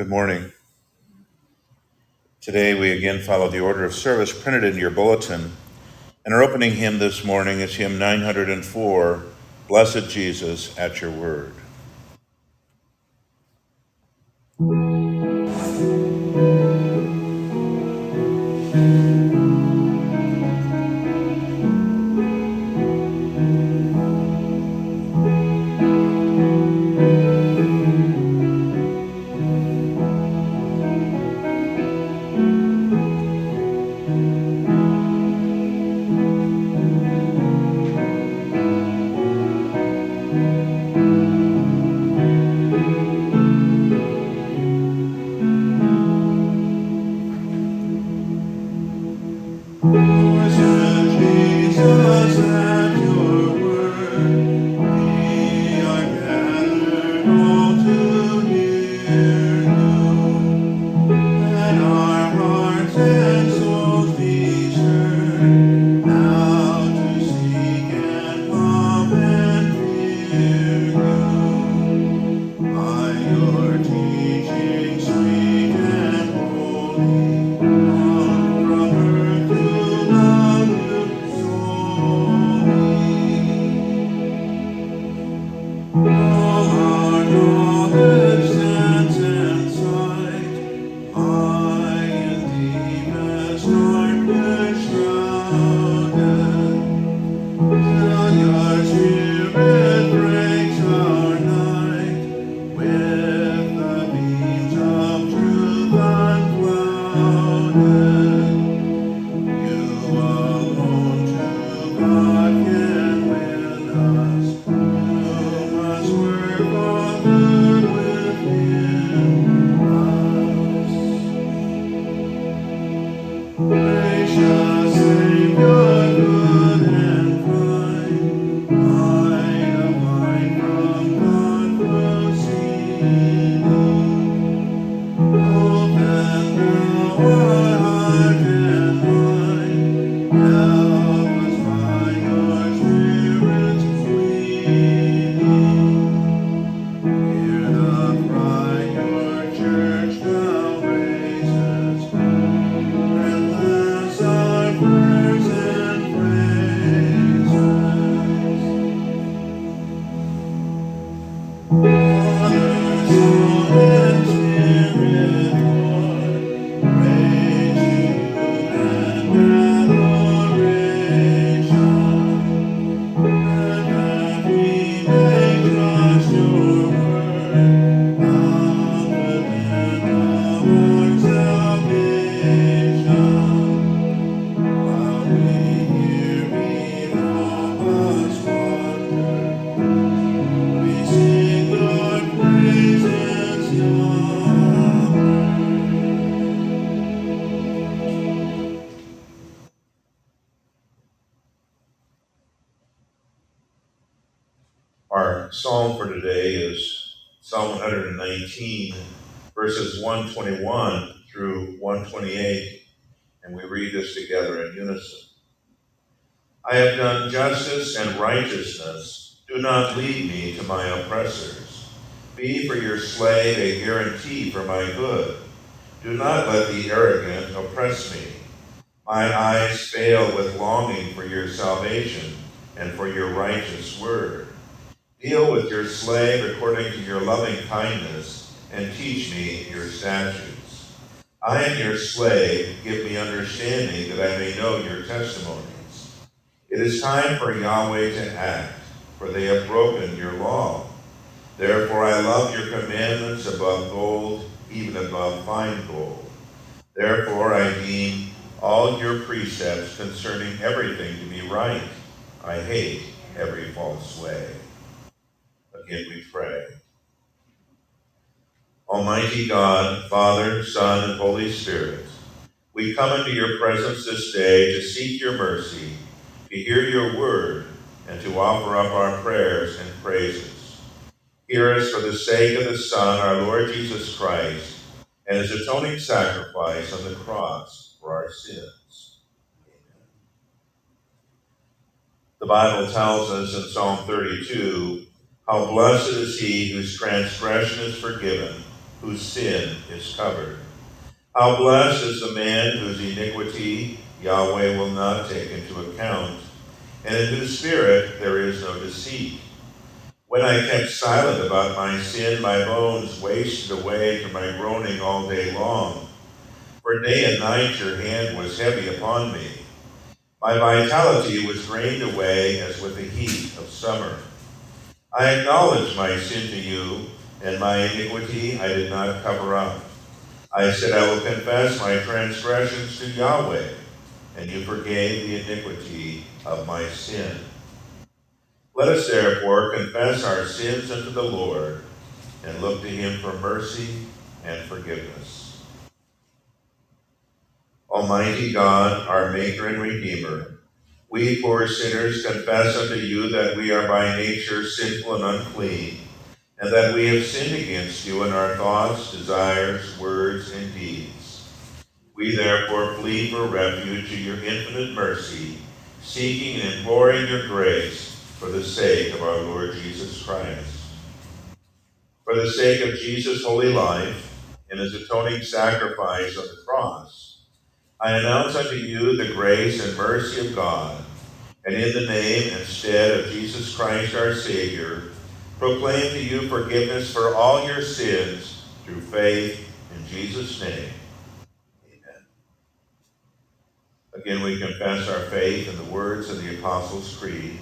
Good morning. Today we again follow the order of service printed in your bulletin, and our opening hymn this morning is hymn 904, Blessed Jesus, at Your Word. Our psalm for today is Psalm 119, verses 121 through 128, and we read this together in unison. I have done justice and righteousness. Do not lead me to my oppressors. Be for your slave a guarantee for my good. Do not let the arrogant oppress me. My eyes fail with longing for your salvation and for your righteous word. Deal with your slave according to your loving kindness, and teach me your statutes. I am your slave, give me understanding that I may know your testimonies. It is time for Yahweh to act, for they have broken your law. Therefore I love your commandments above gold, even above fine gold. Therefore I deem all your precepts concerning everything to be right. I hate every false way. Again we pray. Almighty God, Father, Son, and Holy Spirit, we come into your presence this day to seek your mercy, to hear your word, and to offer up our prayers and praises. Hear us for the sake of the Son, our Lord Jesus Christ, and his atoning sacrifice on the cross for our sins. Amen. The Bible tells us in Psalm 32, how blessed is he whose transgression is forgiven, whose sin is covered. How blessed is the man whose iniquity Yahweh will not take into account, and in whose spirit there is no deceit. When I kept silent about my sin, my bones wasted away to my groaning all day long. For day and night your hand was heavy upon me. My vitality was drained away as with the heat of summer. I acknowledged my sin to you, and my iniquity I did not cover up. I said, I will confess my transgressions to Yahweh, and you forgave the iniquity of my sin. Let us therefore confess our sins unto the Lord, and look to him for mercy and forgiveness. Almighty God, our Maker and Redeemer, we poor sinners confess unto you that we are by nature sinful and unclean, and that we have sinned against you in our thoughts, desires, words, and deeds. We therefore plead for refuge to your infinite mercy, seeking and imploring your grace for the sake of our Lord Jesus Christ. For the sake of Jesus' holy life and his atoning sacrifice on the cross, I announce unto you the grace and mercy of God, and in the name and stead of Jesus Christ our Savior, proclaim to you forgiveness for all your sins through faith in Jesus' name. Amen. Again, we confess our faith in the words of the Apostles' Creed.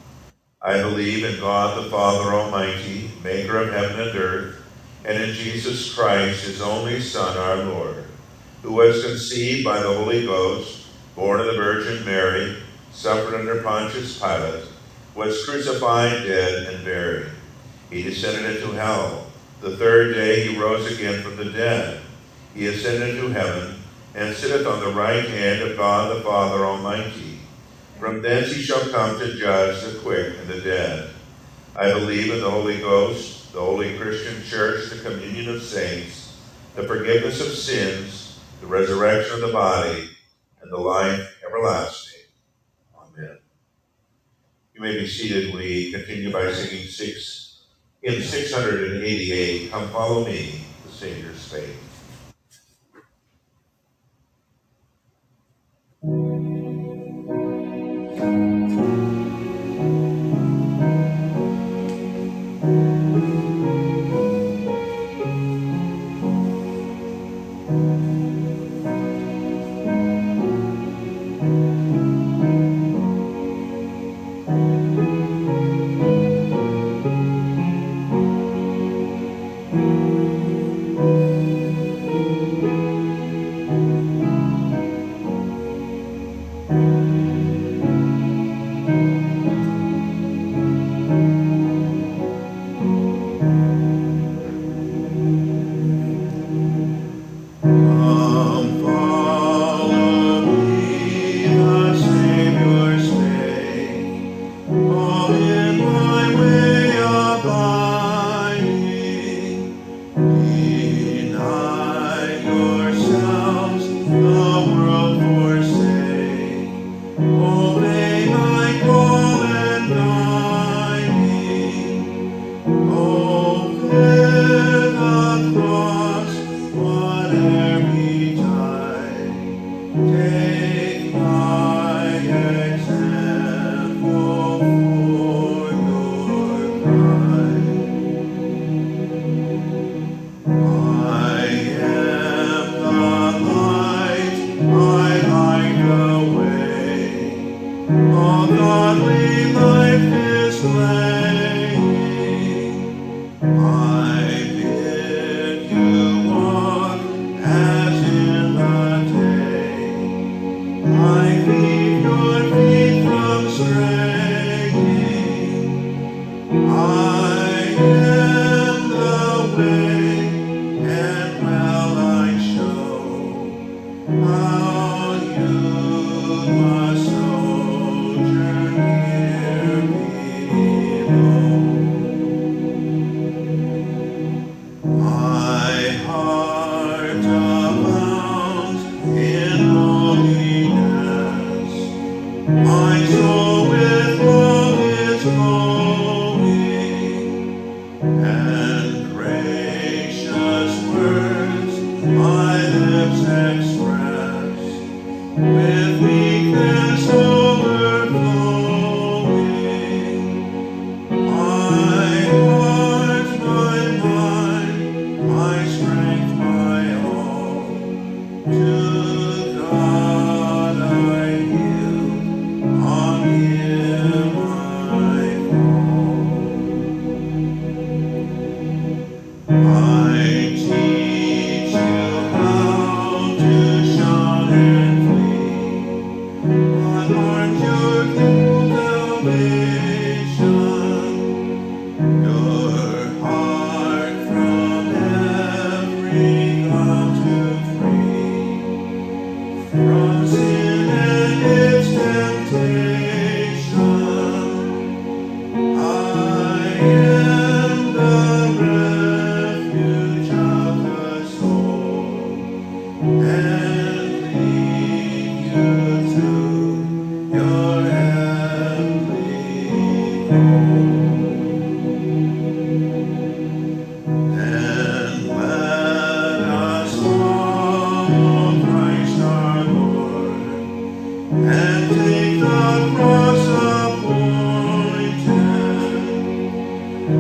I believe in God the Father Almighty, maker of heaven and earth, and in Jesus Christ, his only Son, our Lord, who was conceived by the Holy Ghost, born of the Virgin Mary, suffered under Pontius Pilate, was crucified, dead, and buried. He descended into hell. The third day he rose again from the dead. He ascended into heaven, and sitteth on the right hand of God the Father Almighty. From thence he shall come to judge the quick and the dead. I believe in the Holy Ghost, the holy Christian church, the communion of saints, the forgiveness of sins, the resurrection of the body, and the life everlasting. Amen. You may be seated. We continue by singing hymn 688, Come Follow Me, the Savior's Faith. I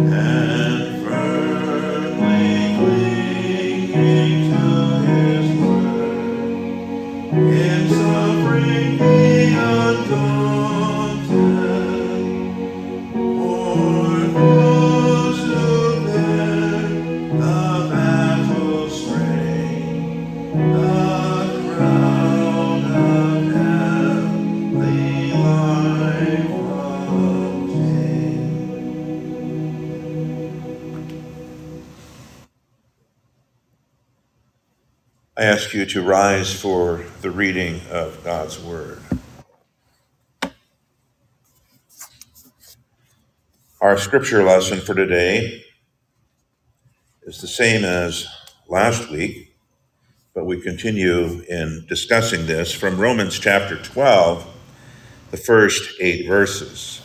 and firmly clinging to his word. In suffering be undaunted, for those who bear the battle strain, the crown of heavenly life obtain. I ask you to rise for the reading of God's Word. Our scripture lesson for today is the same as last week, but we continue in discussing this from Romans chapter 12, the first 8 verses.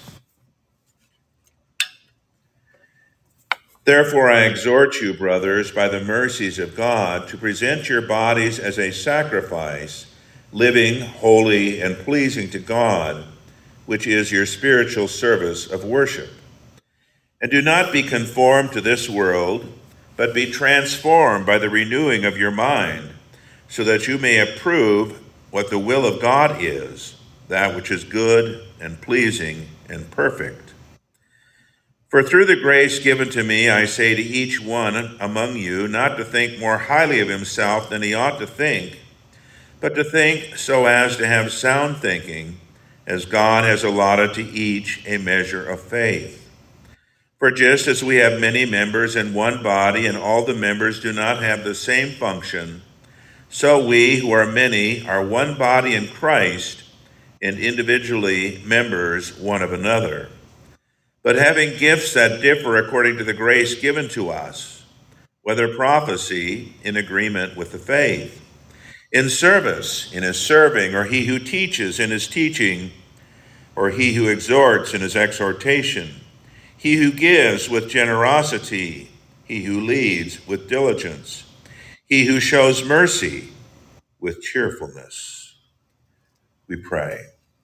Therefore, I exhort you, brothers, by the mercies of God, to present your bodies as a sacrifice, living, holy, and pleasing to God, which is your spiritual service of worship. And do not be conformed to this world, but be transformed by the renewing of your mind, so that you may approve what the will of God is, that which is good and pleasing and perfect. For through the grace given to me, I say to each one among you not to think more highly of himself than he ought to think, but to think so as to have sound thinking, as God has allotted to each a measure of faith. For just as we have many members in one body, and all the members do not have the same function, so we who are many are one body in Christ, and individually members one of another. But having gifts that differ according to the grace given to us, whether prophecy in agreement with the faith, in service in his serving, or he who teaches in his teaching, or he who exhorts in his exhortation, he who gives with generosity, he who leads with diligence, he who shows mercy with cheerfulness. We pray.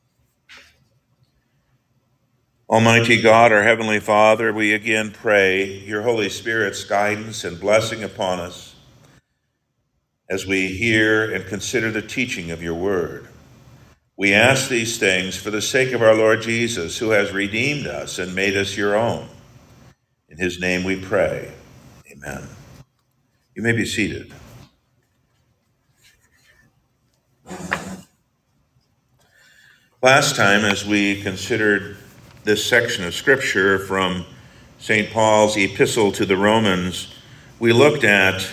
Almighty God, our Heavenly Father, we again pray your Holy Spirit's guidance and blessing upon us as we hear and consider the teaching of your word. We ask these things for the sake of our Lord Jesus, who has redeemed us and made us your own. In his name we pray. Amen. You may be seated. Last time, as we considered this section of Scripture from St. Paul's epistle to the Romans, we looked at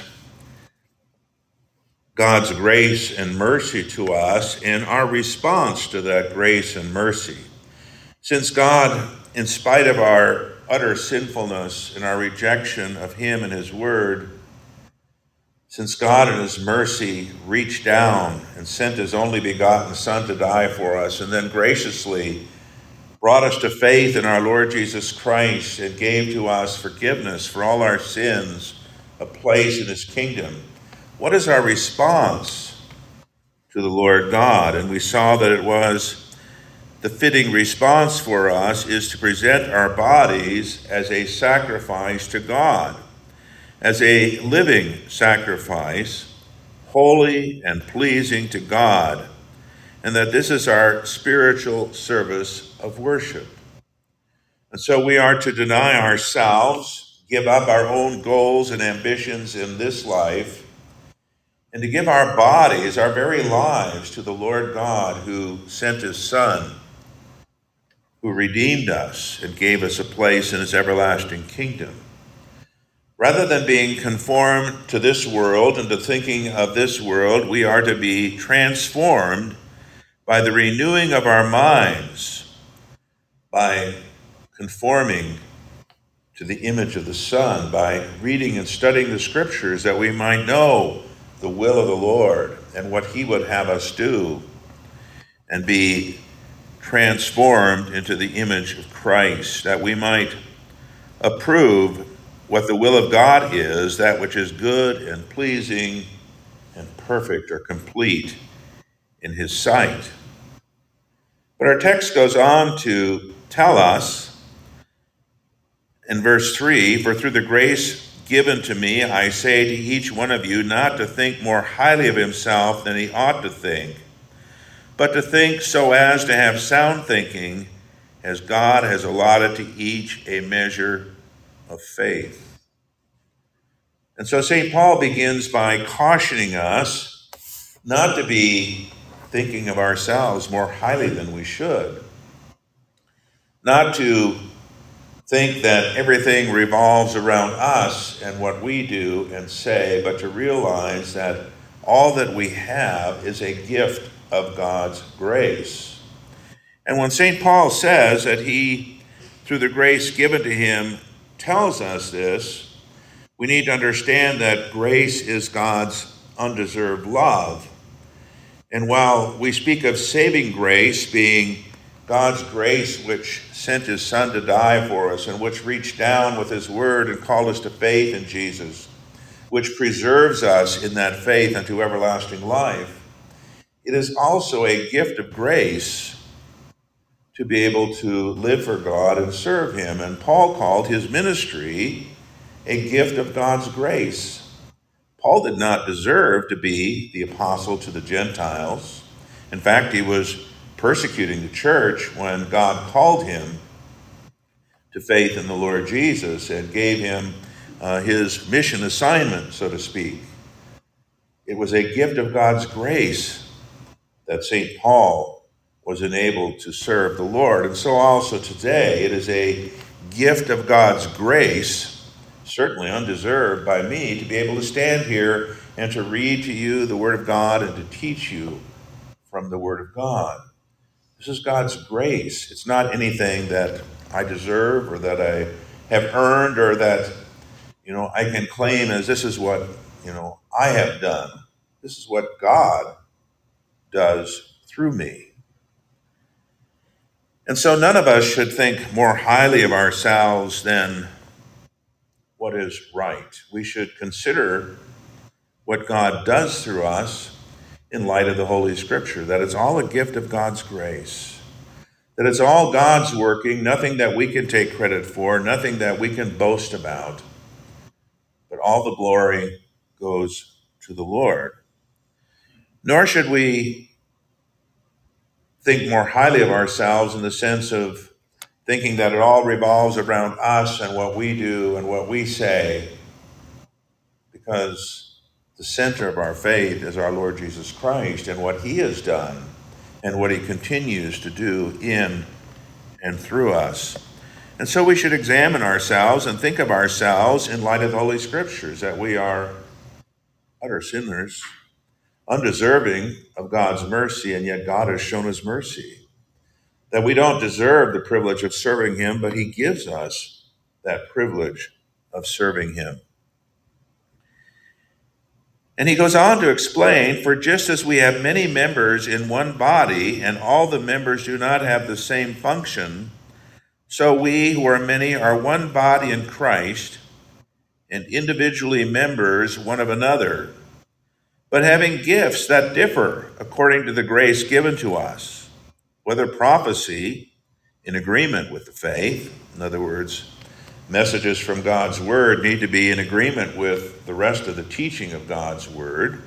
God's grace and mercy to us and our response to that grace and mercy. Since God, in spite of our utter sinfulness and our rejection of him and his word, since God in his mercy reached down and sent his only begotten Son to die for us, and then graciously brought us to faith in our Lord Jesus Christ and gave to us forgiveness for all our sins, a place in his kingdom, what is our response to the Lord God? And we saw that it was the fitting response for us is to present our bodies as a sacrifice to God, as a living sacrifice, holy and pleasing to God, and that this is our spiritual service of worship. And so we are to deny ourselves, give up our own goals and ambitions in this life, and to give our bodies, our very lives, to the Lord God who sent his Son, who redeemed us and gave us a place in his everlasting kingdom. Rather than being conformed to this world and to thinking of this world, we are to be transformed by the renewing of our minds, by conforming to the image of the Son, by reading and studying the Scriptures that we might know the will of the Lord and what he would have us do, and be transformed into the image of Christ, that we might approve what the will of God is, that which is good and pleasing and perfect or complete in his sight. But our text goes on to tell us In verse 3, for through the grace given to me, I say to each one of you not to think more highly of himself than he ought to think, but to think so as to have sound thinking, as God has allotted to each a measure of faith. And so St. Paul begins by cautioning us not to be thinking of ourselves more highly than we should, not to think that everything revolves around us and what we do and say, but to realize that all that we have is a gift of God's grace. And when St. Paul says that he, through the grace given to him, tells us this, we need to understand that grace is God's undeserved love. And while we speak of saving grace being God's grace which sent his Son to die for us and which reached down with his word and called us to faith in Jesus, which preserves us in that faith unto everlasting life, it is also a gift of grace to be able to live for God and serve him. And Paul called his ministry a gift of God's grace. Paul did not deserve to be the apostle to the Gentiles. In fact, he was persecuting the church when God called him to faith in the Lord Jesus and gave him his mission assignment, so to speak. It was a gift of God's grace that St. Paul was enabled to serve the Lord. And so also today, it is a gift of God's grace, certainly undeserved by me, to be able to stand here and to read to you the Word of God and to teach you from the Word of God. This is God's grace. It's not anything that I deserve or that I have earned or that, I can claim as this is what, I have done. This is what God does through me. And so none of us should think more highly of ourselves than what is right. We should consider what God does through us in light of the Holy Scripture, that it's all a gift of God's grace, that it's all God's working, nothing that we can take credit for, nothing that we can boast about, but all the glory goes to the Lord. Nor should we think more highly of ourselves in the sense of thinking that it all revolves around us and what we do and what we say, because the center of our faith is our Lord Jesus Christ and what he has done and what he continues to do in and through us. And so we should examine ourselves and think of ourselves in light of the Holy Scriptures, that we are utter sinners, undeserving of God's mercy, and yet God has shown us mercy. That we don't deserve the privilege of serving him, but he gives us that privilege of serving him. And he goes on to explain, for just as we have many members in one body, and all the members do not have the same function, so we who are many are one body in Christ, and individually members one of another, but having gifts that differ according to the grace given to us, whether prophecy in agreement with the faith, in other words, messages from God's word need to be in agreement with the rest of the teaching of God's word,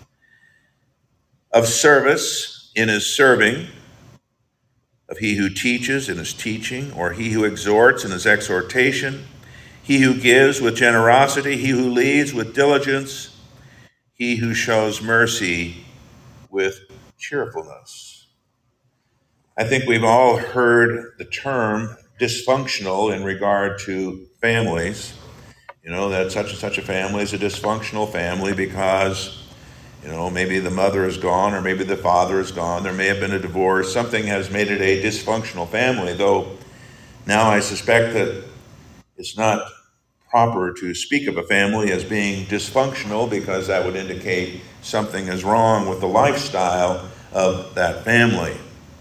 of service in his serving, of he who teaches in his teaching, or he who exhorts in his exhortation, he who gives with generosity, he who leads with diligence, he who shows mercy with cheerfulness. I think we've all heard the term dysfunctional in regard to families. That such and such a family is a dysfunctional family because, maybe the mother is gone or maybe the father is gone. There may have been a divorce. Something has made it a dysfunctional family, though now I suspect that it's not proper to speak of a family as being dysfunctional because that would indicate something is wrong with the lifestyle of that family.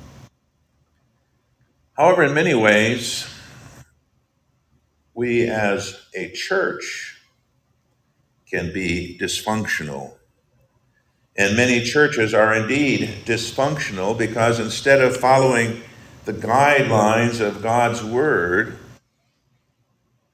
However, in many ways, we as a church can be dysfunctional. And many churches are indeed dysfunctional because instead of following the guidelines of God's word,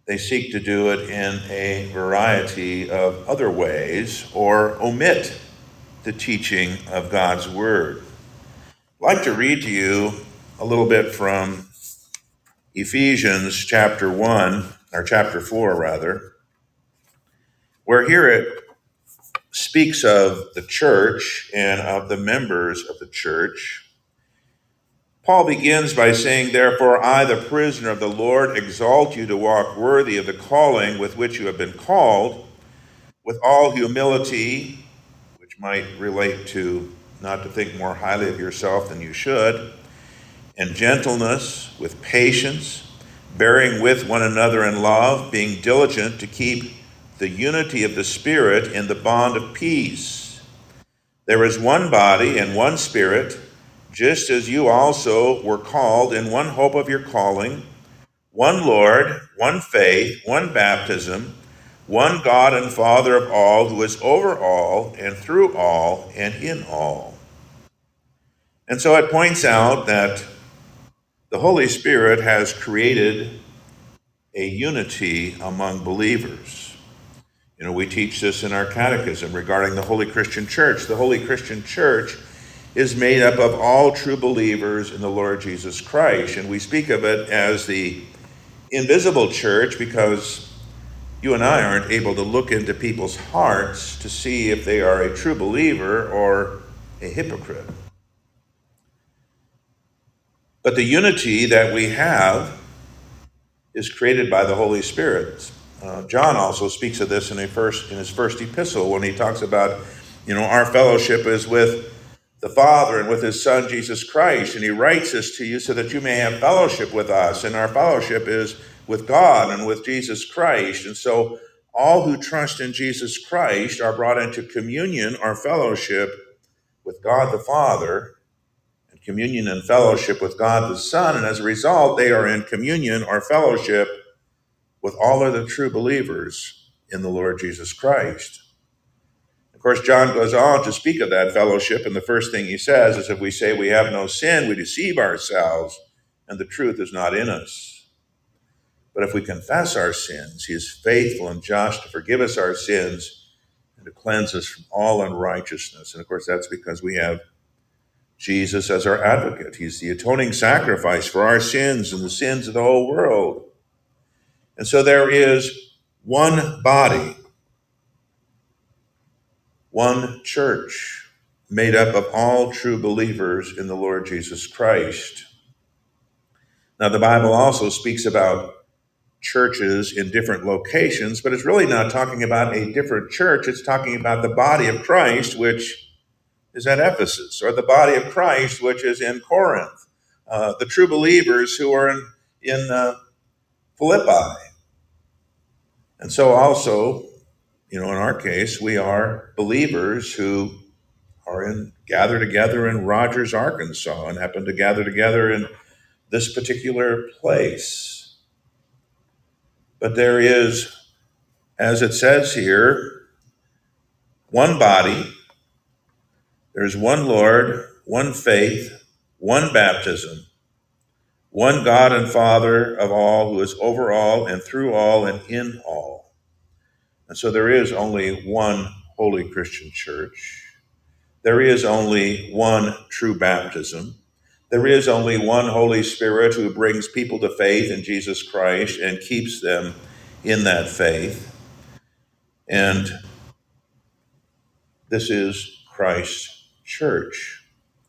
they seek to do it in a variety of other ways or omit the teaching of God's Word. I'd like to read to you a little bit from Ephesians chapter 1, or chapter 4 rather, where here it speaks of the church and of the members of the church. Paul begins by saying, "Therefore I, the prisoner of the Lord, exalt you to walk worthy of the calling with which you have been called, with all humility," which might relate to not to think more highly of yourself than you should, "and gentleness, with patience, bearing with one another in love, being diligent to keep the unity of the Spirit in the bond of peace. There is one body and one Spirit, just as you also were called in one hope of your calling, one Lord, one faith, one baptism, one God and Father of all, who is over all and through all and in all." And so it points out that the Holy Spirit has created a unity among believers. We teach this in our catechism regarding the Holy Christian Church. The Holy Christian Church is made up of all true believers in the Lord Jesus Christ. And we speak of it as the invisible church because you and I aren't able to look into people's hearts to see if they are a true believer or a hypocrite. But the unity that we have is created by the Holy Spirit. John also speaks of this in his first epistle when he talks about, our fellowship is with the Father and with his Son, Jesus Christ. And he writes this to you so that you may have fellowship with us. And our fellowship is with God and with Jesus Christ. And so all who trust in Jesus Christ are brought into communion or fellowship with God the Father, and communion and fellowship with God the Son. And as a result, they are in communion or fellowship with all of the true believers in the Lord Jesus Christ. Of course, John goes on to speak of that fellowship, and the first thing he says is, if we say we have no sin, we deceive ourselves, and the truth is not in us. But if we confess our sins, he is faithful and just to forgive us our sins and to cleanse us from all unrighteousness. And of course, that's because we have Jesus as our advocate. He's the atoning sacrifice for our sins and the sins of the whole world. And so there is one body, one church, made up of all true believers in the Lord Jesus Christ. Now, the Bible also speaks about churches in different locations, but it's really not talking about a different church. It's talking about the body of Christ, which is at Ephesus, or the body of Christ, which is in Corinth, the true believers who are in Philippi. And so also, in our case, we are believers who are gather together in Rogers, Arkansas, and happen to gather together in this particular place. But there is, as it says here, one body, there's one Lord, one faith, one baptism, one God and Father of all, who is over all and through all and in all. And so there is only one holy Christian church. There is only one true baptism. There is only one Holy Spirit who brings people to faith in Jesus Christ and keeps them in that faith. And this is Christ's church.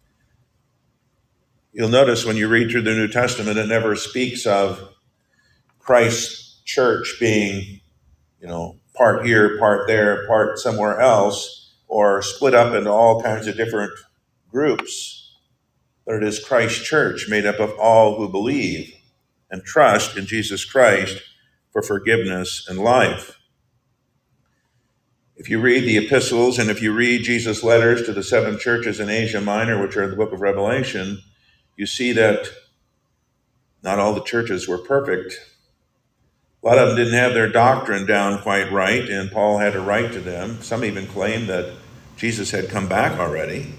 You'll notice when you read through the New Testament, it never speaks of Christ's church being, part here, part there, part somewhere else, or split up into all kinds of different groups. But it is Christ's church made up of all who believe and trust in Jesus Christ for forgiveness and life. If you read the epistles and if you read Jesus' letters to the 7 churches in Asia Minor, which are in the book of Revelation, you see that not all the churches were perfect. A lot of them didn't have their doctrine down quite right, and Paul had to write to them. Some even claimed that Jesus had come back already.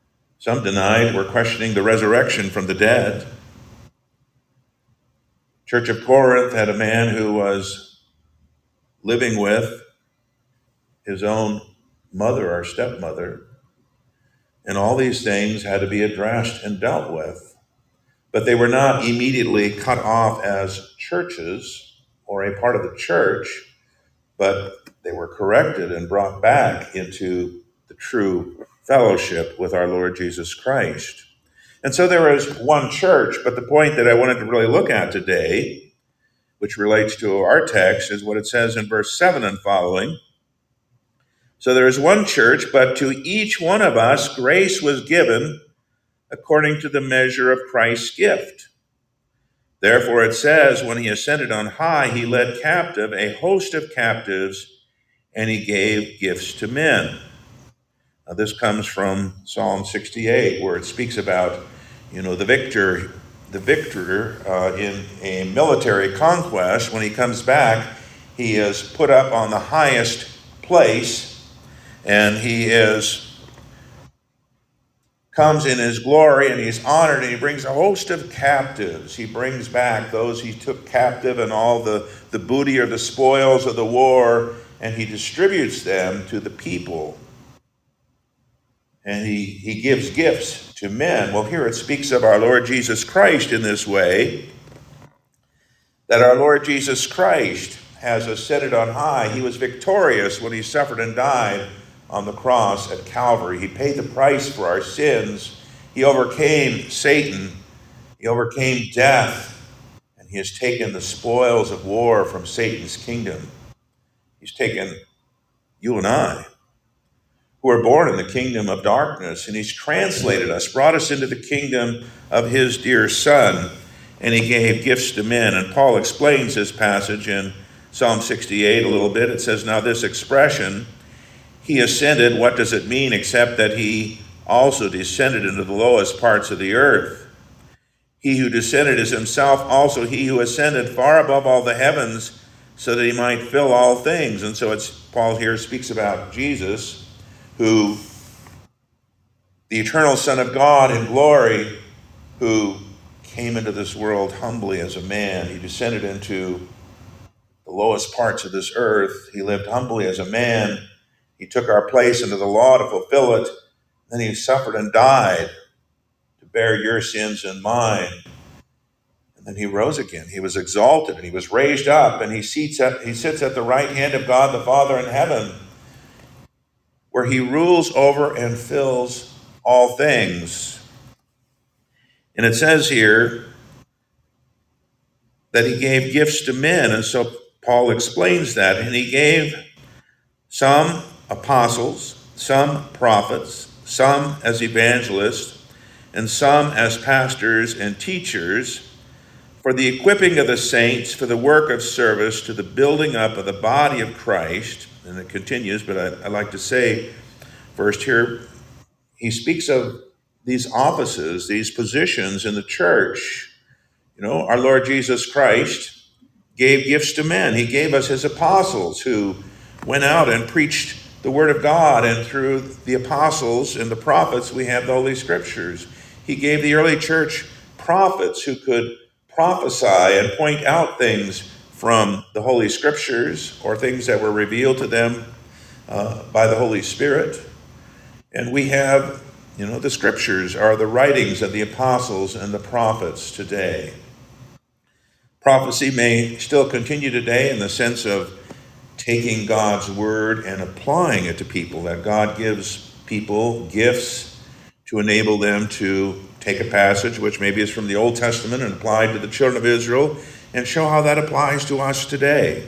Some denied, were questioning the resurrection from the dead. Church of Corinth had a man who was living with his own mother or stepmother, and all these things had to be addressed and dealt with. But they were not immediately cut off as churches or a part of the church, but they were corrected and brought back into the true fellowship with our Lord Jesus Christ. And so there is one church, but the point that I wanted to really look at today, which relates to our text, is what it says in verse 7 and following. So there is one church, but to each one of us grace was given according to the measure of Christ's gift. Therefore it says, when he ascended on high, he led captive a host of captives, and he gave gifts to men. Now, this comes from Psalm 68, where it speaks about, the victor in a military conquest. When he comes back, he is put up on the highest place, and he comes in his glory, and he's honored, and he brings a host of captives. He brings back those he took captive and all the booty or the spoils of the war, and he distributes them to the people. And he gives gifts to men. Well, here it speaks of our Lord Jesus Christ in this way, that our Lord Jesus Christ has ascended on high. He was victorious when he suffered and died on the cross at Calvary. He paid the price for our sins. He overcame Satan. He overcame death. And he has taken the spoils of war from Satan's kingdom. He's taken you and I, who are born in the kingdom of darkness, and he's translated us, brought us into the kingdom of his dear Son, and he gave gifts to men. And Paul explains this passage in Psalm 68 a little bit. It says, now this expression, he ascended, what does it mean except that he also descended into the lowest parts of the earth? He who descended is himself also he who ascended far above all the heavens, so that he might fill all things. And so Paul here speaks about Jesus, who, the eternal Son of God in glory, who came into this world humbly as a man. He descended into the lowest parts of this earth. He lived humbly as a man. He took our place under the law to fulfill it. Then he suffered and died to bear your sins and mine. And then he rose again. He was exalted and he was raised up, and he sits at the right hand of God the Father in heaven, where he rules over and fills all things. And it says here that he gave gifts to men. And so Paul explains that. And he gave some apostles, some prophets, some as evangelists, and some as pastors and teachers, for the equipping of the saints, for the work of service, to the building up of the body of Christ. And it continues, but I like to say first here, he speaks of these offices, these positions in the church. Our Lord Jesus Christ gave gifts to men. He gave us his apostles, who went out and preached the word of God, and through the apostles and the prophets, we have the Holy Scriptures. He gave the early church prophets who could prophesy and point out things from the Holy Scriptures, or things that were revealed to them by the Holy Spirit. And we have, the Scriptures are the writings of the apostles and the prophets today. Prophecy may still continue today in the sense of taking God's word and applying it to people, that God gives people gifts to enable them to take a passage, which maybe is from the Old Testament and applied to the children of Israel, and show how that applies to us today.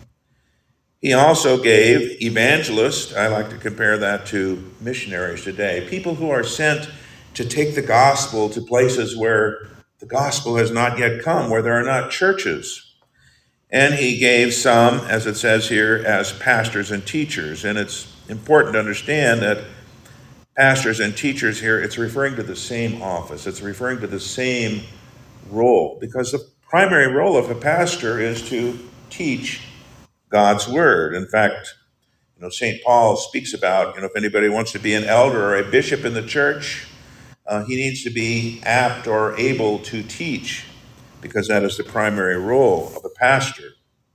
He also gave evangelists, I like to compare that to missionaries today, people who are sent to take the gospel to places where the gospel has not yet come, where there are not churches. And he gave some, as it says here, as pastors and teachers. And it's important to understand that pastors and teachers here, it's referring to the same office. It's referring to the same role, because the primary role of a pastor is to teach God's word. In fact, St. Paul speaks about, if anybody wants to be an elder or a bishop in the church, he needs to be apt or able to teach because that is the primary role of a pastor.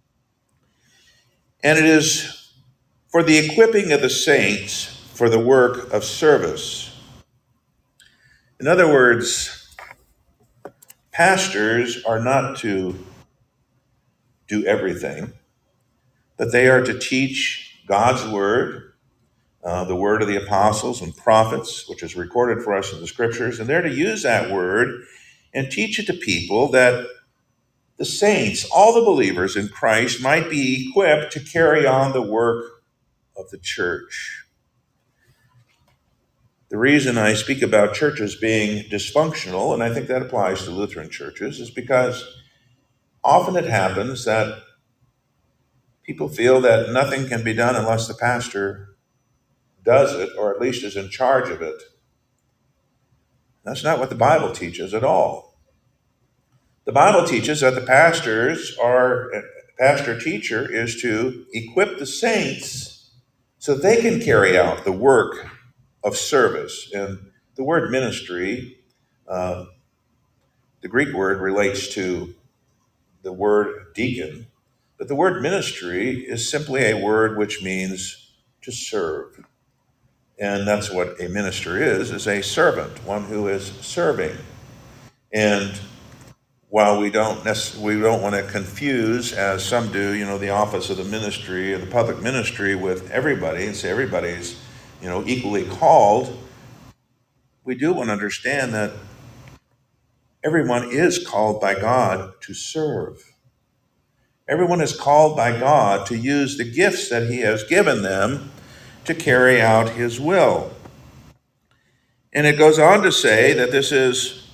And it is for the equipping of the saints for the work of service. In other words, pastors are not to do everything, but they are to teach God's word, the word of the apostles and prophets, which is recorded for us in the scriptures, and they're to use that word and teach it to people that the saints, all the believers in Christ, might be equipped to carry on the work of the church. The reason I speak about churches being dysfunctional, and I think that applies to Lutheran churches, is because often it happens that people feel that nothing can be done unless the pastor does it, or at least is in charge of it. That's not what the Bible teaches at all. The Bible teaches that the pastor teacher is to equip the saints so they can carry out the work of service. And the word ministry, the Greek word relates to the word deacon, but the word ministry is simply a word which means to serve. And that's what a minister is a servant, one who is serving. And while we don't want to confuse, as some do, the office of the ministry or the public ministry with everybody and say everybody's, equally called, we do want to understand that everyone is called by God to serve. Everyone is called by God to use the gifts that He has given them to carry out His will. And it goes on to say that this is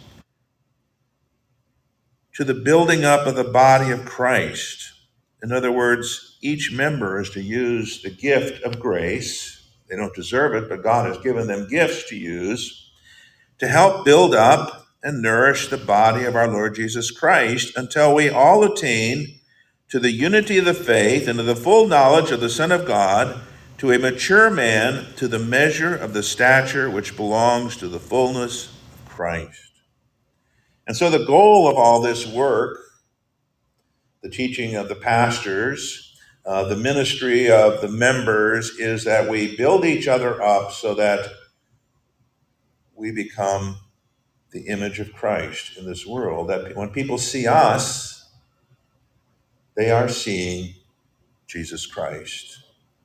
to the building up of the body of Christ. In other words, each member is to use the gift of grace. They don't deserve it, but God has given them gifts to use to help build up and nourish the body of our Lord Jesus Christ until we all attain to the unity of the faith and to the full knowledge of the Son of God, to a mature man, to the measure of the stature which belongs to the fullness of Christ. And so the goal of all this work, the teaching of the pastors, the ministry of the members, is that we build each other up so that we become the image of Christ in this world. That when people see us, they are seeing Jesus Christ.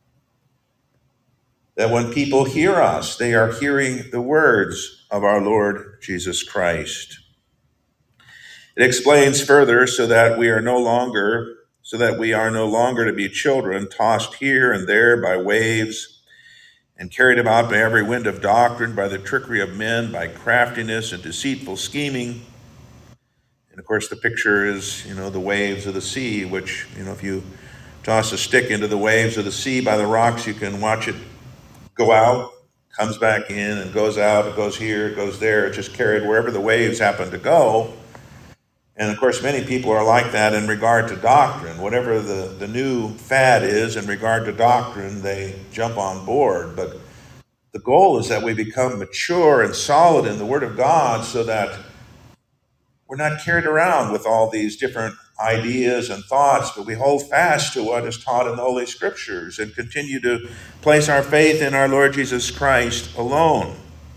That when people hear us, they are hearing the words of our Lord Jesus Christ. It explains further so that we are no longer to be children tossed here and there by waves and carried about by every wind of doctrine, by the trickery of men, by craftiness and deceitful scheming. And of course, the picture is, the waves of the sea, which, if you toss a stick into the waves of the sea by the rocks, you can watch it go out, comes back in, and goes out, it goes here, it goes there. It's just carried wherever the waves happen to go. And of course, many people are like that in regard to doctrine. Whatever the new fad is in regard to doctrine, they jump on board. But the goal is that we become mature and solid in the Word of God so that we're not carried around with all these different ideas and thoughts, but we hold fast to what is taught in the Holy Scriptures and continue to place our faith in our Lord Jesus Christ alone.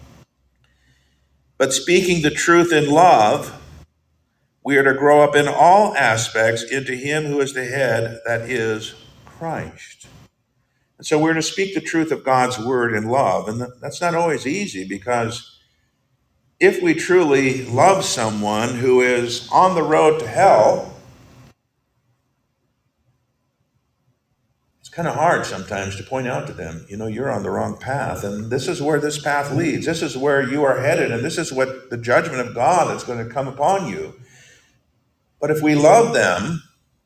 But speaking the truth in love, we are to grow up in all aspects into Him who is the head, that is Christ. And so we're to speak the truth of God's word in love. And that's not always easy, because if we truly love someone who is on the road to hell, it's kind of hard sometimes to point out to them, you're on the wrong path, and this is where this path leads. This is where you are headed, and this is what the judgment of God that's going to come upon you. But if we love them,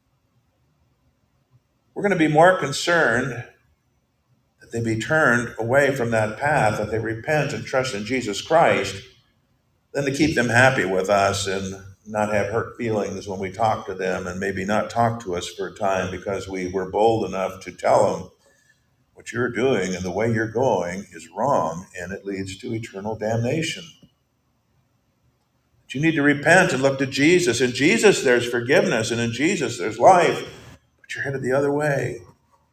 we're going to be more concerned that they be turned away from that path, that they repent and trust in Jesus Christ, than to keep them happy with us and not have hurt feelings when we talk to them, and maybe not talk to us for a time because we were bold enough to tell them what you're doing and the way you're going is wrong, and it leads to eternal damnation. But you need to repent and look to Jesus. In Jesus, there's forgiveness, and in Jesus, there's life. But you're headed the other way.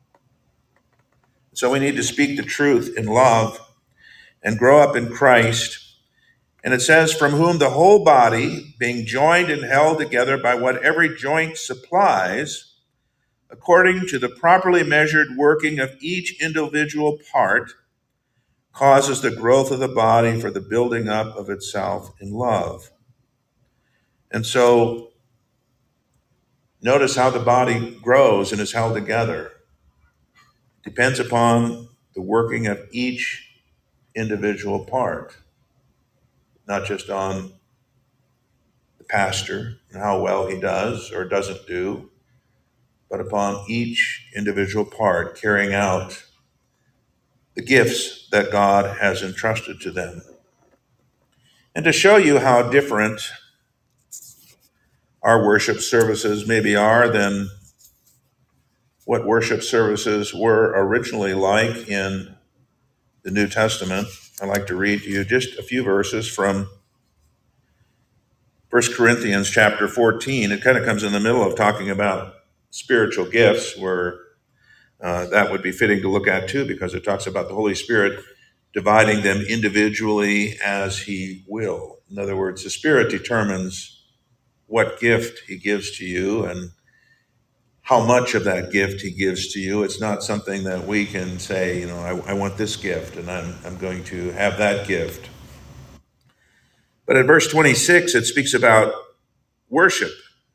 So we need to speak the truth in love and grow up in Christ. And it says, from whom the whole body, being joined and held together by what every joint supplies, according to the properly measured working of each individual part, causes the growth of the body for the building up of itself in love. And so notice how the body grows and is held together. It depends upon the working of each individual part, not just on the pastor and how well he does or doesn't do, but upon each individual part carrying out the gifts that God has entrusted to them. And to show you how different our worship services maybe are than what worship services were originally like in the New Testament, I'd like to read to you just a few verses from 1 Corinthians chapter 14. It kind of comes in the middle of talking about spiritual gifts, where that would be fitting to look at too, because it talks about the Holy Spirit dividing them individually as he will. In other words, the Spirit determines what gift he gives to you and how much of that gift he gives to you. It's not something that we can say, I want this gift and I'm going to have that gift. But in verse 26, it speaks about worship.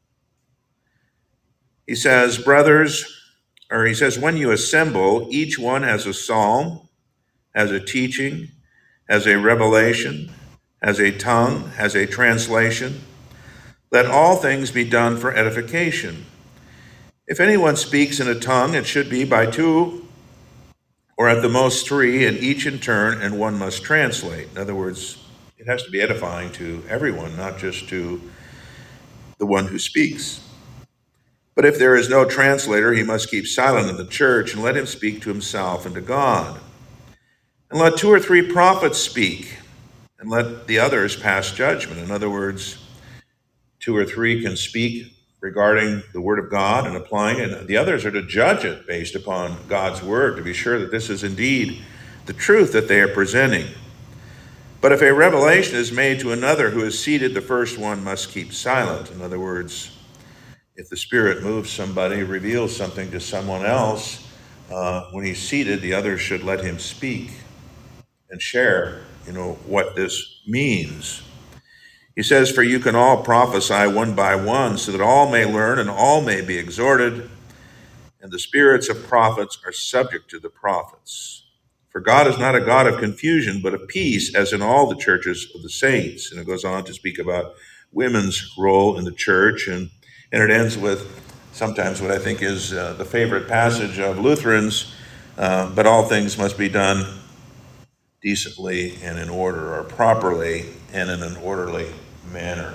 He says, when you assemble, each one has a psalm, has a teaching, has a revelation, has a tongue, has a translation. Let all things be done for edification. If anyone speaks in a tongue, it should be by two or at the most three, and each in turn, and one must translate. In other words, it has to be edifying to everyone, not just to the one who speaks. But if there is no translator, he must keep silent in the church, and let him speak to himself and to God. And let two or three prophets speak, and let the others pass judgment. In other words, two or three can speak regarding the word of God and applying it, and the others are to judge it based upon God's word, to be sure that this is indeed the truth that they are presenting. But if a revelation is made to another who is seated, the first one must keep silent. In other words, if the Spirit moves somebody, reveals something to someone else, when he's seated, the others should let him speak and share, what this means. He says, for you can all prophesy one by one, so that all may learn and all may be exhorted, and the spirits of prophets are subject to the prophets. For God is not a God of confusion, but of peace, as in all the churches of the saints. And it goes on to speak about women's role in the church, and it ends with sometimes what I think is the favorite passage of Lutherans, but all things must be done decently and in order, or properly and in an orderly manner.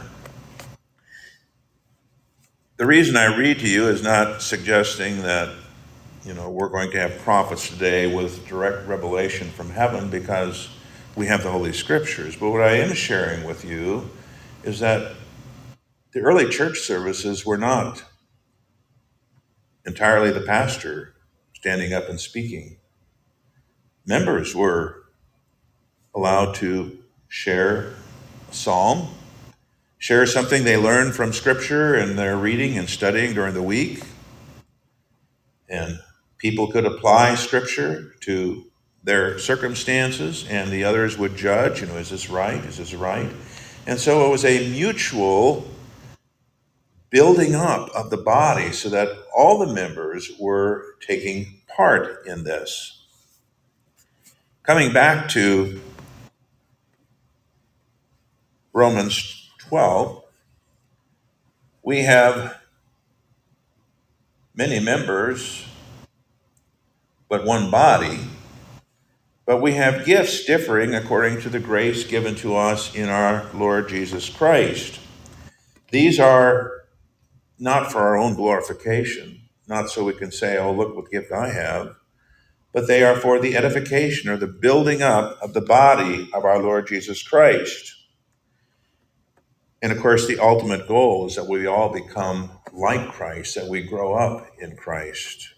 The reason I read to you is not suggesting that, we're going to have prophets today with direct revelation from heaven, because we have the Holy Scriptures. But what I am sharing with you is that the early church services were not entirely the pastor standing up and speaking. Members were allowed to share a psalm, share something they learned from Scripture and their reading and studying during the week. And people could apply Scripture to their circumstances, and the others would judge, is this right? Is this right? And so it was a mutual building up of the body so that all the members were taking part in this. Coming back to Romans 12, we have many members, but one body. But we have gifts differing according to the grace given to us in our Lord Jesus Christ. These are not for our own glorification, not so we can say, oh, look what gift I have, but they are for the edification or the building up of the body of our Lord Jesus Christ. And of course, the ultimate goal is that we all become like Christ, that we grow up in Christ.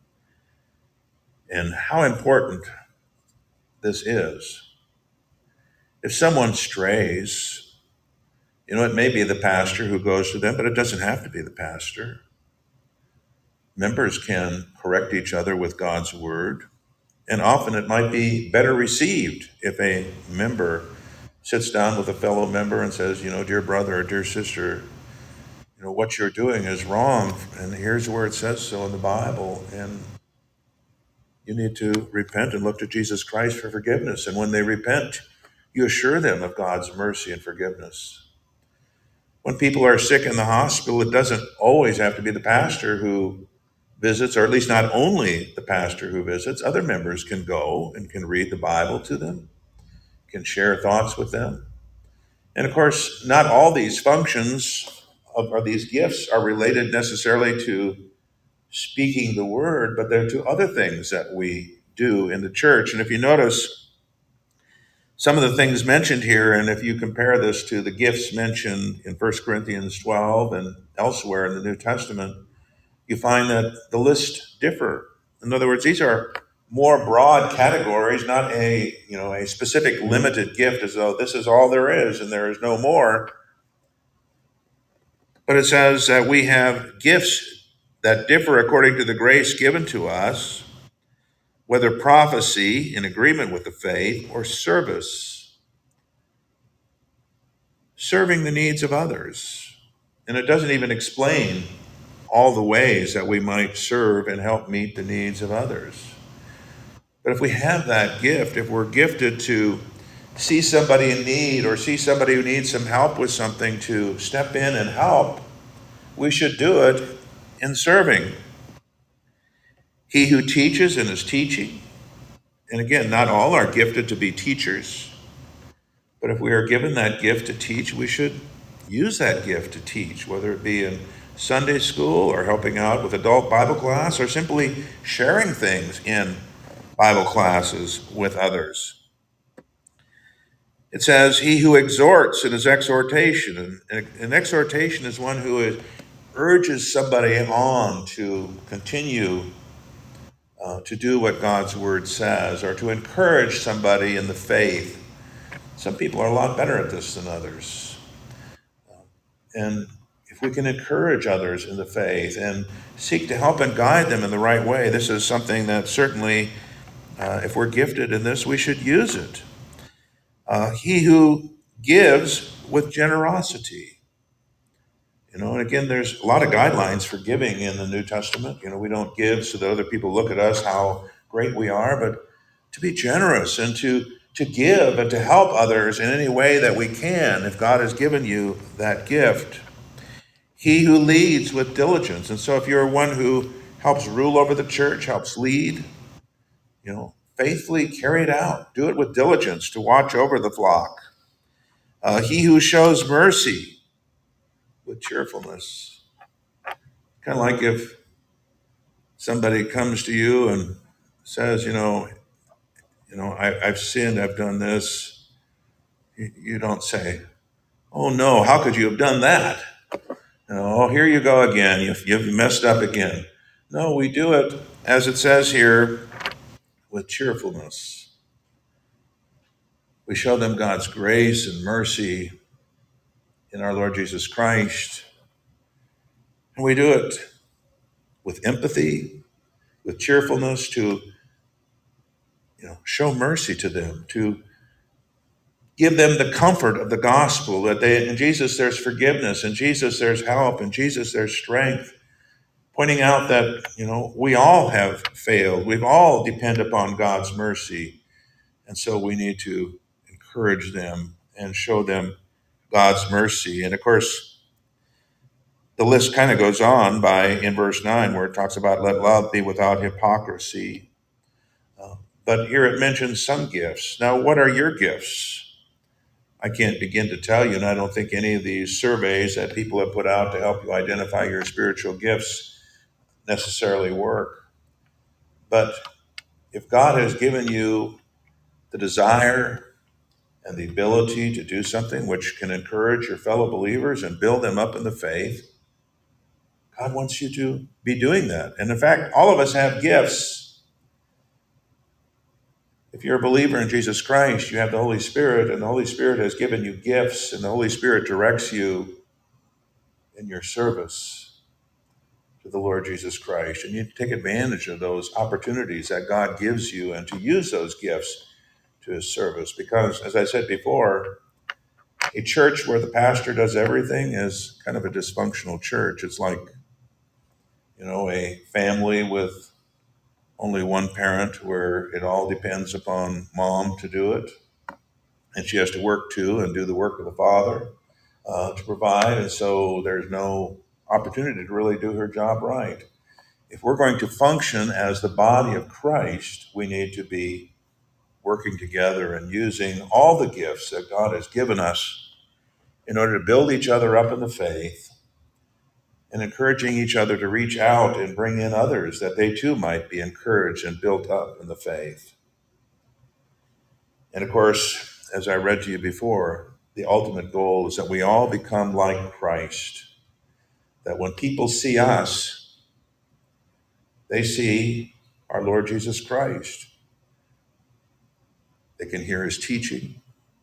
And how important this is. If someone strays, it may be the pastor who goes to them, but it doesn't have to be the pastor. Members can correct each other with God's word, and often it might be better received if a member sits down with a fellow member and says, dear brother or dear sister, what you're doing is wrong, and here's where it says so in the Bible, and you need to repent and look to Jesus Christ for forgiveness. And when they repent, you assure them of God's mercy and forgiveness. When people are sick in the hospital, it doesn't always have to be the pastor who visits, or at least not only the pastor who visits. Other members can go and can read the Bible to them, can share thoughts with them. And of course, not all these functions or these gifts are related necessarily to speaking the word, but they're to other things that we do in the church. And if you notice some of the things mentioned here, and if you compare this to the gifts mentioned in 1 Corinthians 12 and elsewhere in the New Testament, you find that the lists differ. In other words, these are more broad categories, not a specific limited gift as though this is all there is and there is no more. But it says that we have gifts that differ according to the grace given to us, whether prophecy in agreement with the faith or service, serving the needs of others. And it doesn't even explain all the ways that we might serve and help meet the needs of others. But if we have that gift, if we're gifted to see somebody in need or see somebody who needs some help with something, to step in and help, we should do it in serving. He who teaches and is teaching, and again, not all are gifted to be teachers, but if we are given that gift to teach, we should use that gift to teach, whether it be in Sunday school or helping out with adult Bible class or simply sharing things in Bible classes with others. It says, he who exhorts in his exhortation. And an exhortation is one who urges somebody on to continue to do what God's word says, or to encourage somebody in the faith. Some people are a lot better at this than others. And if we can encourage others in the faith and seek to help and guide them in the right way, this is something that certainly, if we're gifted in this, we should use it. He who gives with generosity. And again, there's a lot of guidelines for giving in the New Testament. We don't give so that other people look at us, how great we are, but to be generous and to give and to help others in any way that we can, if God has given you that gift. He who leads with diligence. And so if you're one who helps rule over the church, helps lead, faithfully carry it out. Do it with diligence to watch over the flock. He who shows mercy with cheerfulness. Kind of like if somebody comes to you and says, I've sinned, I've done this. You don't say, oh no, how could you have done that? Oh, here you go again. You've messed up again. No, we do it, as it says here, with cheerfulness. We show them God's grace and mercy in our Lord Jesus Christ. And we do it with empathy, with cheerfulness, to show mercy to them, to give them the comfort of the gospel, that in Jesus there's forgiveness, in Jesus there's help, in Jesus there's strength, pointing out that, we all have failed. We've all depended upon God's mercy. And so we need to encourage them and show them God's mercy. And of course, the list kind of goes on in verse 9, where it talks about let love be without hypocrisy. But here it mentions some gifts. Now, what are your gifts? I can't begin to tell you, and I don't think any of these surveys that people have put out to help you identify your spiritual gifts necessarily work. But if God has given you the desire and the ability to do something which can encourage your fellow believers and build them up in the faith, God wants you to be doing that. And in fact, all of us have gifts. If you're a believer in Jesus Christ, you have the Holy Spirit, and the Holy Spirit has given you gifts, and the Holy Spirit directs you in your service to the Lord Jesus Christ. And you take advantage of those opportunities that God gives you and to use those gifts to his service. Because, as I said before, a church where the pastor does everything is kind of a dysfunctional church. It's like, a family with only one parent where it all depends upon mom to do it. And she has to work too and do the work of the father to provide. And so there's no opportunity to really do her job right. If we're going to function as the body of Christ, we need to be working together and using all the gifts that God has given us in order to build each other up in the faith and encouraging each other to reach out and bring in others that they too might be encouraged and built up in the faith. And of course, as I read to you before, the ultimate goal is that we all become like Christ. That when people see us, they see our Lord Jesus Christ. They can hear his teaching.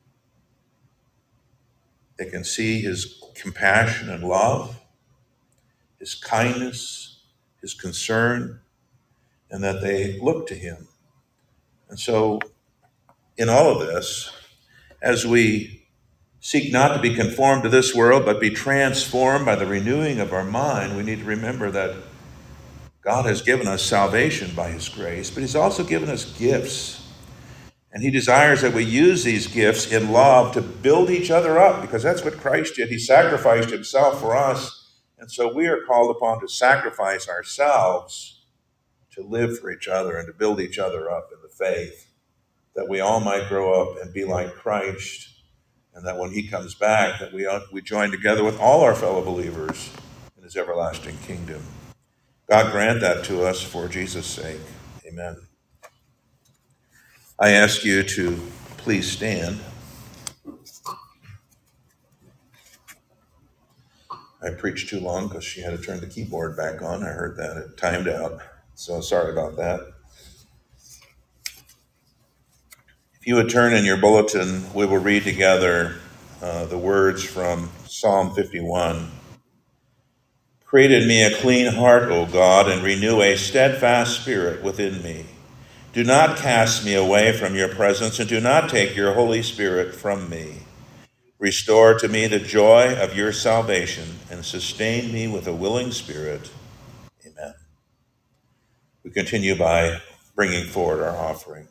They can see his compassion and love, his kindness, his concern, and that they look to him. And so, in all of this, as we seek not to be conformed to this world, but be transformed by the renewing of our mind, we need to remember that God has given us salvation by his grace, but he's also given us gifts. And he desires that we use these gifts in love to build each other up, because that's what Christ did. He sacrificed himself for us. And so we are called upon to sacrifice ourselves to live for each other and to build each other up in the faith, that we all might grow up and be like Christ, and that when he comes back, that we join together with all our fellow believers in his everlasting kingdom. God grant that to us for Jesus' sake. Amen. I ask you to please stand. I preached too long because she had to turn the keyboard back on. I heard that. It timed out. So sorry about that. If you would turn in your bulletin, we will read together the words from Psalm 51. Create in me a clean heart, O God, and renew a steadfast spirit within me. Do not cast me away from your presence, and do not take your Holy Spirit from me. Restore to me the joy of your salvation, and sustain me with a willing spirit. Amen. We continue by bringing forward our offering.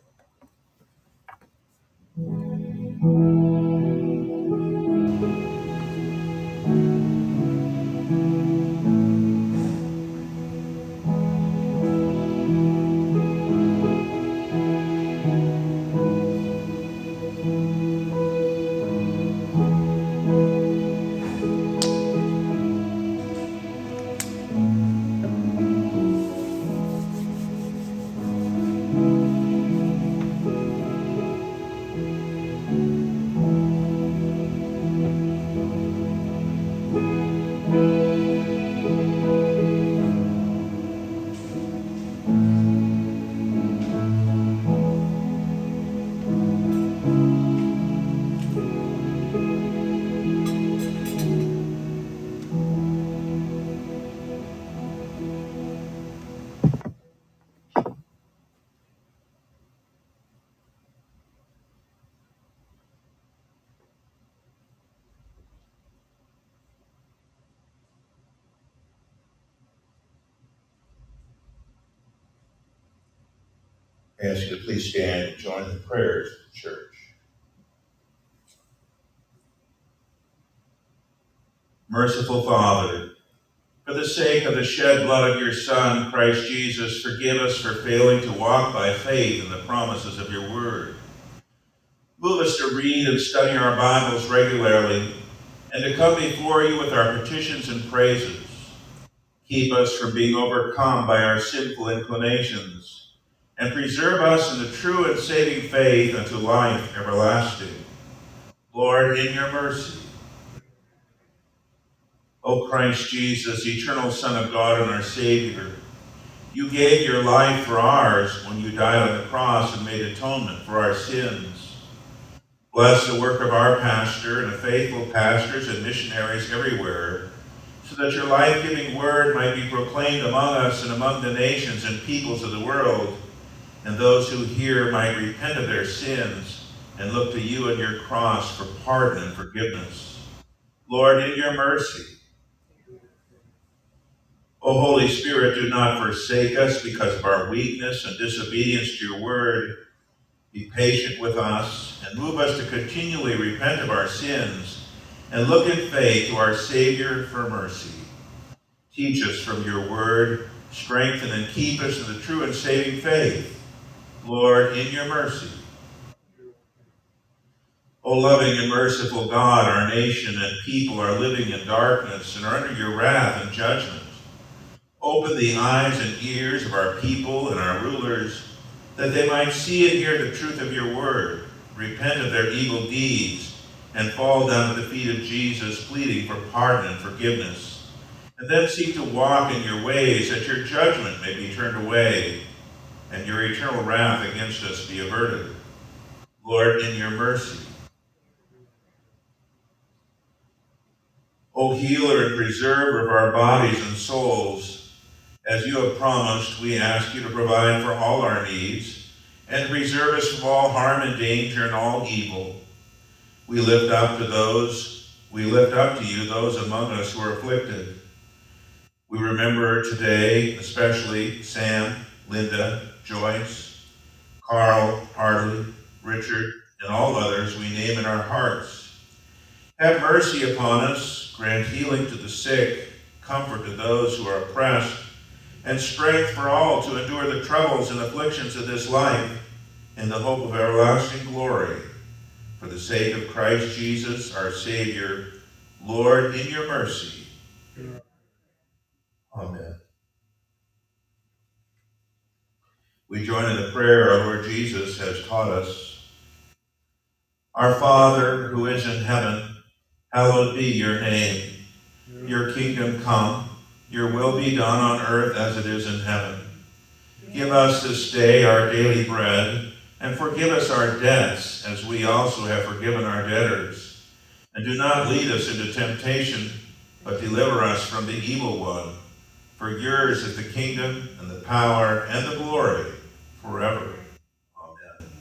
I ask you to please stand and join the prayers of the church. Merciful Father, for the sake of the shed blood of your Son, Christ Jesus, forgive us for failing to walk by faith in the promises of your word. Move us to read and study our Bibles regularly and to come before you with our petitions and praises. Keep us from being overcome by our sinful inclinations, and preserve us in the true and saving faith unto life everlasting. Lord, in your mercy. O Christ Jesus, eternal Son of God and our Savior, you gave your life for ours when you died on the cross and made atonement for our sins. Bless the work of our pastor and the faithful pastors and missionaries everywhere, so that your life-giving word might be proclaimed among us and among the nations and peoples of the world, and those who hear might repent of their sins and look to you and your cross for pardon and forgiveness. Lord, in your mercy. O Holy Spirit, do not forsake us because of our weakness and disobedience to your word. Be patient with us and move us to continually repent of our sins and look in faith to our Savior for mercy. Teach us from your word, strengthen and keep us in the true and saving faith. Lord, in your mercy. O loving and merciful God, our nation and people are living in darkness and are under your wrath and judgment. Open the eyes and ears of our people and our rulers, that they might see and hear the truth of your word, repent of their evil deeds, and fall down at the feet of Jesus, pleading for pardon and forgiveness, and then seek to walk in your ways, that your judgment may be turned away, and your eternal wrath against us be averted. Lord, in your mercy. O healer and preserver of our bodies and souls, as you have promised, we ask you to provide for all our needs and preserve us from all harm and danger and all evil. We lift up to you those among us who are afflicted. We remember today, especially Sam, Linda, Joyce, Carl, Harley, Richard, and all others we name in our hearts. Have mercy upon us, grant healing to the sick, comfort to those who are oppressed, and strength for all to endure the troubles and afflictions of this life in the hope of everlasting glory. For the sake of Christ Jesus, our Savior, Lord, in your mercy. Amen. We join in the prayer our Lord Jesus has taught us. Our Father, who is in heaven, hallowed be your name. Your kingdom come, your will be done on earth as it is in heaven. Give us this day our daily bread, and forgive us our debts, as we also have forgiven our debtors. And do not lead us into temptation, but deliver us from the evil one. For yours is the kingdom, and the power, and the glory, forever. Amen.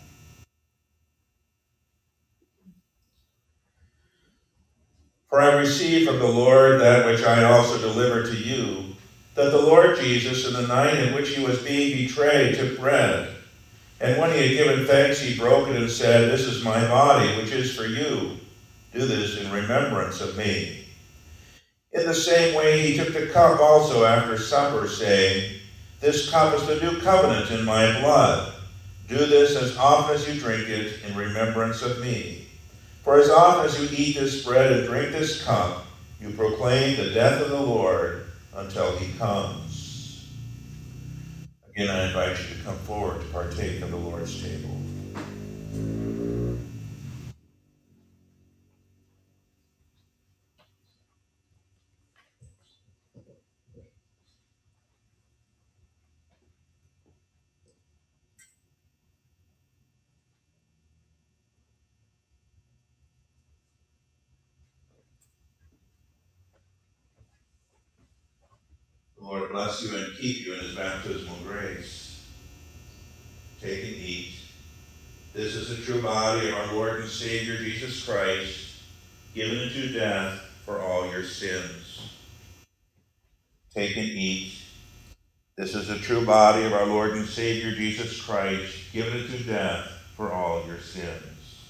For I received from the Lord that which I also delivered to you, that the Lord Jesus, in the night in which he was being betrayed, took bread. And when he had given thanks, he broke it and said, "This is my body, which is for you. Do this in remembrance of me." In the same way, he took the cup also after supper, saying, "This cup is the new covenant in my blood. Do this as often as you drink it in remembrance of me. For as often as you eat this bread and drink this cup, you proclaim the death of the Lord until he comes." Again, I invite you to come forward to partake of the Lord's table. The Lord bless you and keep you in his baptismal grace. Take and eat. This is the true body of our Lord and Savior Jesus Christ, given into death for all your sins. Take and eat. This is the true body of our Lord and Savior Jesus Christ, given into death for all your sins.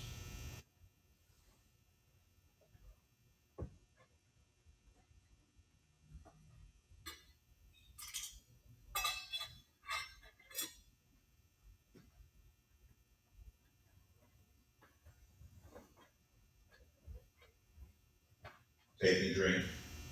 Take and drink.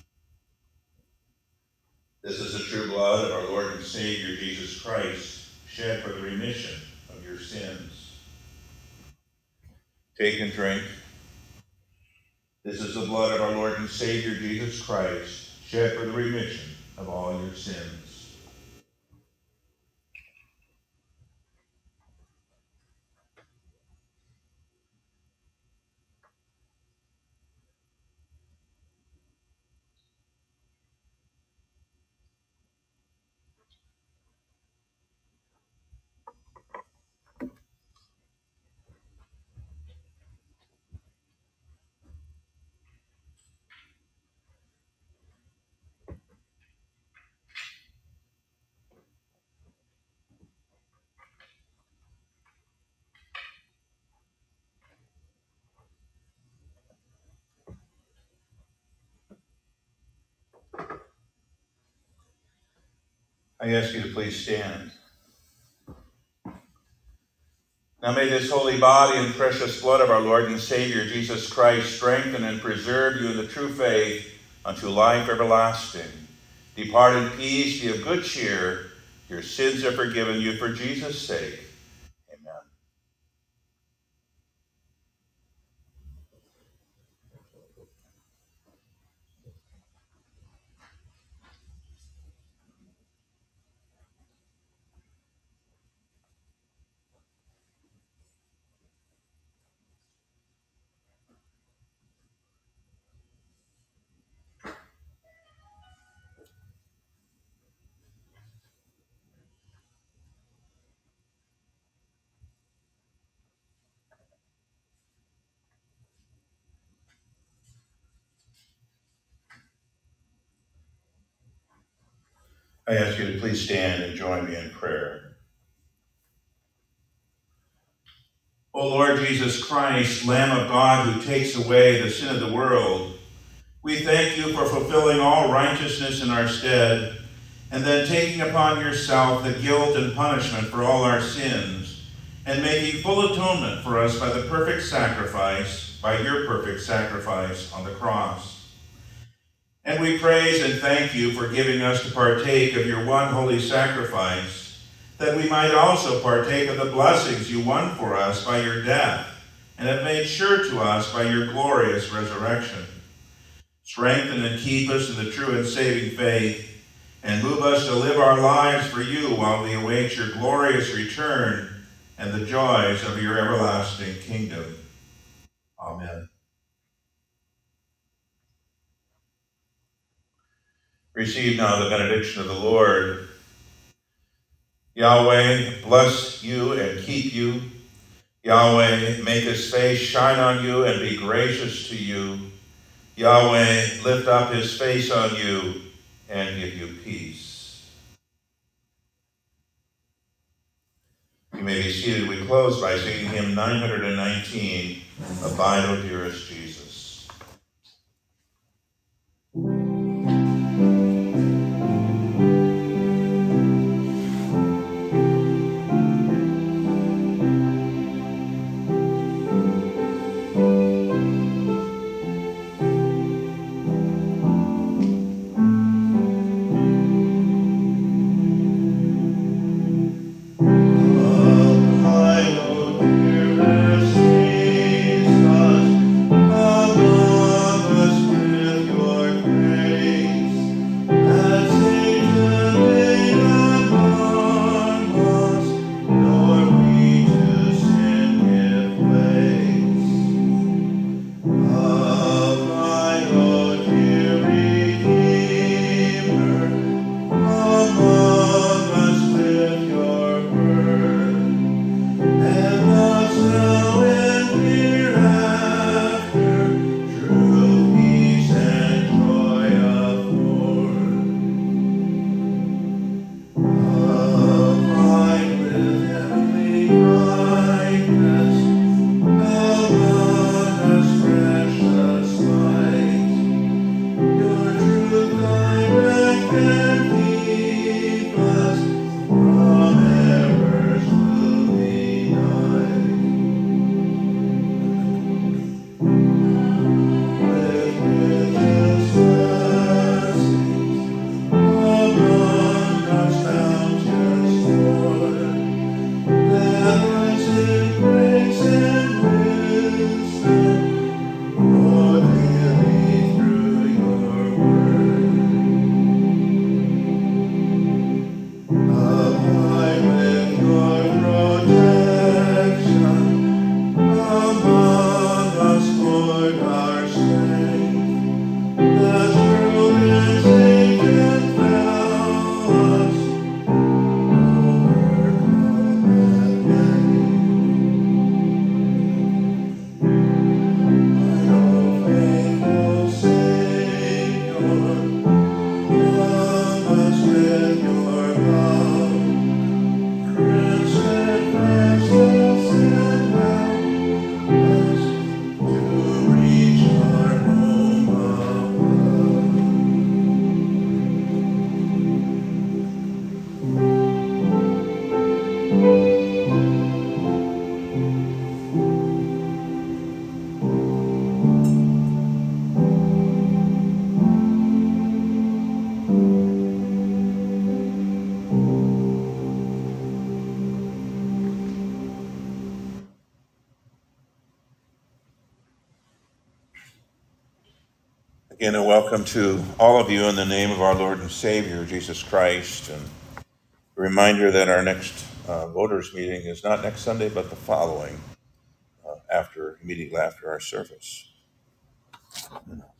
This is the true blood of our Lord and Savior Jesus Christ, shed for the remission of your sins. Take and drink. This is the blood of our Lord and Savior Jesus Christ, shed for the remission of all your sins. I ask you to please stand. Now may this holy body and precious blood of our Lord and Savior Jesus Christ strengthen and preserve you in the true faith unto life everlasting. Depart in peace, be of good cheer. Your sins are forgiven you for Jesus' sake. Amen. I ask you to please stand and join me in prayer. O Lord Jesus Christ, Lamb of God who takes away the sin of the world, we thank you for fulfilling all righteousness in our stead, and then taking upon yourself the guilt and punishment for all our sins, and making full atonement for us by the perfect sacrifice, by your perfect sacrifice on the cross. And we praise and thank you for giving us to partake of your one holy sacrifice, that we might also partake of the blessings you won for us by your death, and have made sure to us by your glorious resurrection. Strengthen and keep us in the true and saving faith, and move us to live our lives for you while we await your glorious return and the joys of your everlasting kingdom. Amen. Receive now the benediction of the Lord. Yahweh bless you and keep you. Yahweh make his face shine on you and be gracious to you. Yahweh lift up his face on you and give you peace. You may be seated. We close by singing hymn 919, Abide, O Dearest Jesus. Again, a welcome to all of you in the name of our Lord and Savior, Jesus Christ. And a reminder that our next voters meeting is not next Sunday, but the following, immediately after our service.